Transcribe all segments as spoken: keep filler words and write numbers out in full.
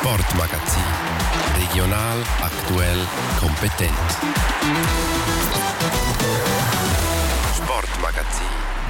Sportmagazin. Regional, aktuell, kompetent. Sportmagazin.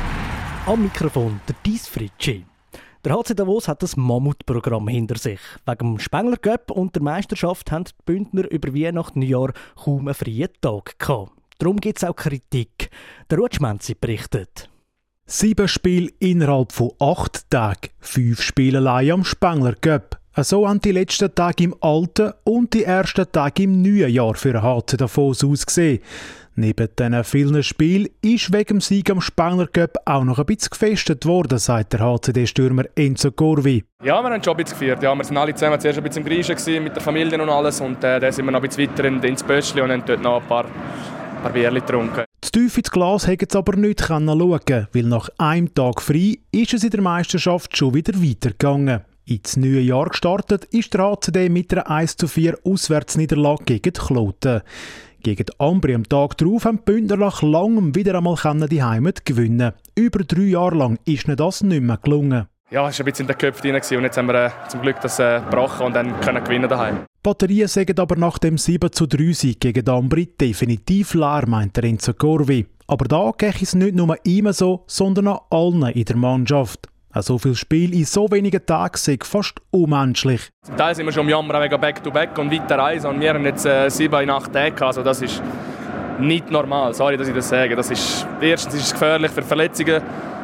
Am Mikrofon der Dies Fritschi. Der H C Davos hat das Mammutprogramm hinter sich. Wegen dem Spengler Cup und der Meisterschaft haben die Bündner über Weihnachten und Neujahr kaum einen freien Tag gehabt. Darum gibt es auch Kritik. Der Rutschmenzi berichtet. Sieben Spiele innerhalb von acht Tagen, fünf Spiele allein am Spengler Cup. So haben die letzten Tage im alten und die ersten Tage im neuen Jahr für den H C Davos ausgesehen. Neben diesen vielen Spielen ist wegen dem Sieg am Spengler Cup auch noch ein bisschen gefestet worden, sagt der H C D-Stürmer Enzo Corvi. Ja, wir haben schon ein bisschen gefeiert. Ja, wir waren alle zusammen zuerst ein bisschen im Griechen mit der Familie und alles. Und äh, dann sind wir noch ein bisschen weiter ins Böschli und haben dort noch ein paar, ein paar Bierchen getrunken. Zu tief ins Glas hätten sie aber nicht schauen können, weil nach einem Tag frei ist es in der Meisterschaft schon wieder weitergegangen. Ins neue Jahr gestartet ist der H C D mit einer eins zu vier Auswärtsniederlage gegen die Kloten. Gegen die Ambri am Tag darauf haben die Bündner nach langem wieder einmal die Heimat gewinnen. Über drei Jahre lang ist ihnen das nicht mehr gelungen. Ja, es war ein bisschen in den Köpfen drin und jetzt haben wir äh, zum Glück das äh, gebrochen und dann können gewinnen daheim. Die Batterien sagen aber nach dem sieben zu drei Sieg gegen die Ambri definitiv leer, meint der Enzo Corvi. Aber da geht es nicht nur ihm so, sondern an allen in der Mannschaft. Auch so viel Spiel in so wenigen Tagen sei fast unmenschlich. Zum Teil sind wir schon am Jammern wegen Back-to-Back und weiter reisen und wir haben jetzt äh, sieben in acht Tage. Also das ist nicht normal, sorry, dass ich das sage. Das ist, erstens ist es gefährlich für Verletzungen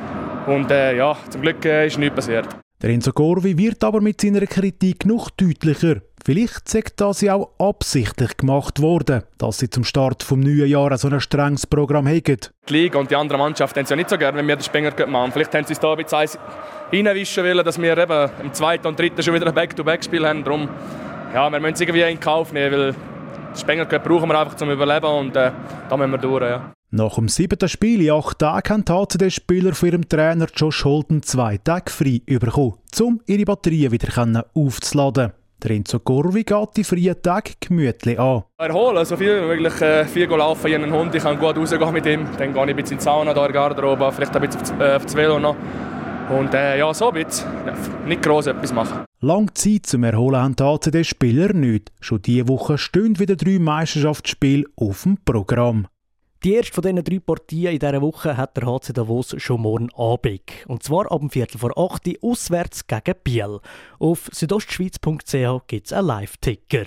und äh, ja, zum Glück äh, ist nichts passiert. Der Enzo Corvi wird aber mit seiner Kritik noch deutlicher. Vielleicht sei das ja auch absichtlich gemacht worden, dass sie zum Start des neuen Jahres so ein strenges Programm haben. Die Liga und die anderen Mannschaften haben es ja nicht so gerne, wenn wir den Spengler Cup machen. Vielleicht haben sie es da ein bisschen reinwischen wollen, dass wir eben im zweiten und dritten schon wieder ein Back-to-Back-Spiel haben. Darum, ja, wir müssen es irgendwie in Kauf nehmen, weil den Spengler Cup brauchen wir einfach zum Überleben und äh, da müssen wir durch. Ja. Nach dem siebten Spiel in acht Tagen haben die H C D-Spieler von ihrem Trainer Josh Holden zwei Tage frei bekommen, um ihre Batterien wieder aufzuladen. Der Enzo Corvi geht die freien Tage gemütlich an. Erholen, so viel wie möglich. Äh, viel laufen, ich habe einen Hund, ich kann gut rausgehen mit ihm. Dann gehe ich ein bisschen in die Sauna, da in der Garderobe, vielleicht ein bisschen auf das, äh, auf das Velo noch. Und äh, ja, so ein bisschen. Ja, nicht gross etwas machen. Lange Zeit zum Erholen haben die H C D-Spieler nicht. Schon diese Woche stehen wieder drei Meisterschaftsspiele auf dem Programm. Die erste von diesen drei Partien in dieser Woche hat der H C Davos schon morgen Abend. Und zwar ab dem Viertel vor acht auswärts gegen Biel. Auf südostschweiz punkt c h gibt es einen Live-Ticker.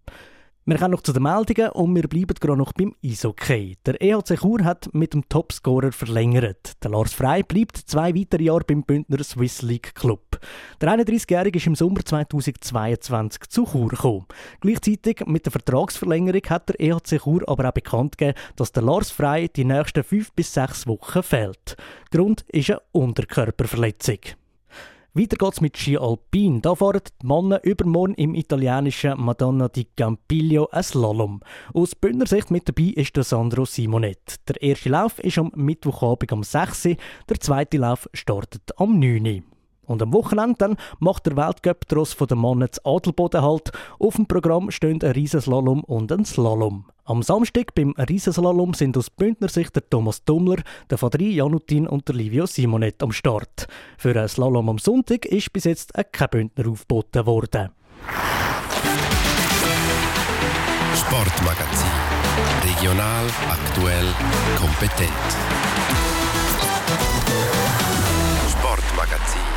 Wir kommen noch zu den Meldungen und wir bleiben gerade noch beim Eishockey. Der E H C Chur hat mit dem Topscorer verlängert. Der Lars Frey bleibt zwei weitere Jahre beim Bündner Swiss League Club. Der einunddreißigjährige ist im Sommer zweitausendzweiundzwanzig zu Chur gekommen. Gleichzeitig mit der Vertragsverlängerung hat der E H C Chur aber auch bekannt gegeben, dass der Lars Frey die nächsten fünf bis sechs Wochen fehlt. Grund ist eine Unterkörperverletzung. Weiter geht's mit Ski Alpin. Da fahren die Männer übermorgen im italienischen Madonna di Campiglio ein Slalom. Aus Bündner Sicht mit dabei ist der Sandro Simonet. Der erste Lauf ist am Mittwochabend um sechs Uhr, der zweite Lauf startet am neun Uhr. Und am Wochenende dann macht der Weltcup-Tross der Männer zu Adelboden Halt. Auf dem Programm stehen ein Riesenslalom und ein Slalom. Am Samstag beim Riesenslalom sind aus Bündner Sicht der Thomas Dummler, der Fadri Janutin und der Livio Simonet am Start. Für einen Slalom am Sonntag ist bis jetzt kein Bündner aufgeboten worden. Sportmagazin. Regional, aktuell, kompetent. Sportmagazin.